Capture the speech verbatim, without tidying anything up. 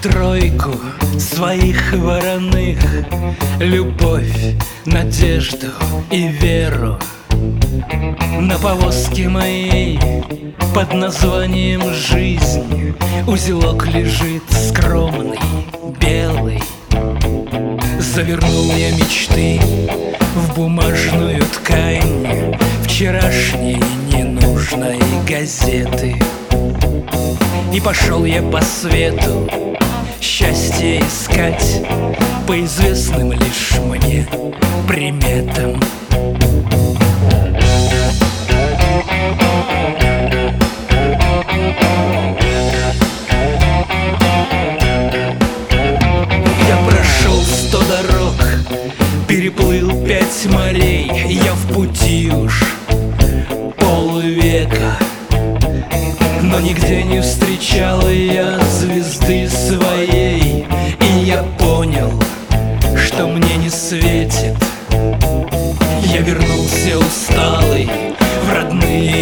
тройку своих вороных: любовь, надежду и веру. На повозке моей под названием «Жизнь» узелок лежит скромный, белый. Завернул я мечты в бумажную ткань вчерашней ненужной газеты. И пошел я по свету счастье искать по известным лишь мне приметам. Я прошел сто дорог, переплыл пять морей. Я в пути уж полвека, но нигде не встречал я звезды своей. И я понял, что мне не светит. Я вернулся усталый в родные